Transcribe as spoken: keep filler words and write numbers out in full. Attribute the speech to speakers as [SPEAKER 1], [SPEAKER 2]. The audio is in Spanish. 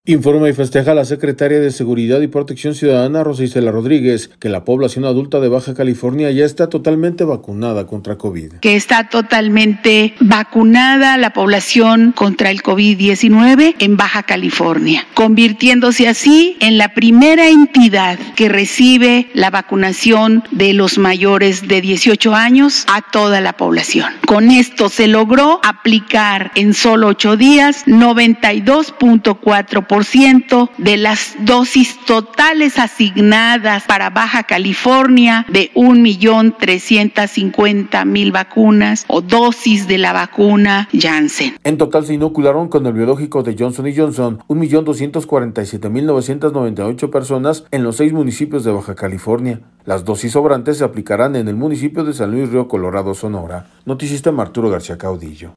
[SPEAKER 1] Informa y festeja la secretaria de Seguridad y Protección Ciudadana, Rosa Isela Rodríguez, que la población adulta de Baja California ya está totalmente vacunada contra COVID.
[SPEAKER 2] Que está totalmente vacunada la población contra el COVID diecinueve en Baja California, convirtiéndose así en la primera entidad que recibe la vacunación de los mayores de dieciocho años a toda la población. Con esto se logró aplicar en solo ocho días noventa y dos punto cuatro por ciento de las dosis totales asignadas para Baja California de un millón trescientas cincuenta mil vacunas o dosis de la vacuna Janssen.
[SPEAKER 1] En total se inocularon con el biológico de Johnson y Johnson un millón doscientos cuarenta y siete mil novecientas noventa y ocho personas en los seis municipios de Baja California. Las dosis sobrantes se aplicarán en el municipio de San Luis Río Colorado, Sonora. Noticista Arturo García Caudillo.